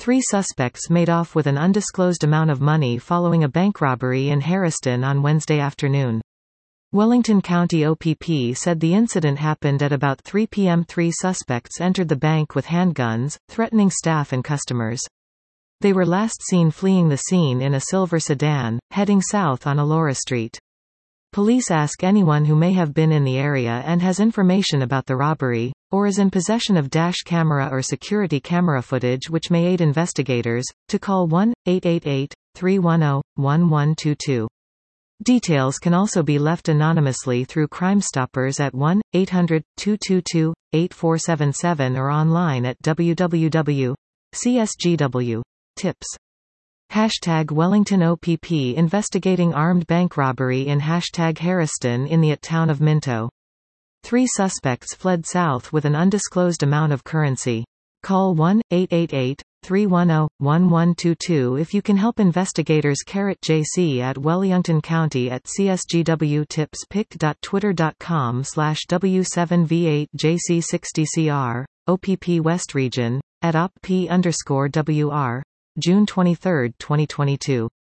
Three suspects made off with an undisclosed amount of money following a bank robbery in Harriston on Wednesday afternoon. Wellington County OPP said the incident happened at about 3 p.m. Three suspects entered the bank with handguns, threatening staff and customers. They were last seen fleeing the scene in a silver sedan, heading south on Elora Street. Police ask anyone who may have been in the area and has information about the robbery, or is in possession of dash camera or security camera footage which may aid investigators, to call 1-888-310-1122. Details can also be left anonymously through Crime Stoppers at 1-800-222-8477 or online at www.csgw.tips. #Wellington OPP investigating armed bank robbery in #Harriston in the town of Minto. Three suspects fled south with an undisclosed amount of currency. Call 1-888-310-1122 if you can help investigators. JC at Wellington County at CSGW tips pic.twitter.com/W7V8JC60CR, OPP West Region, at OPP_WR, June 23, 2022.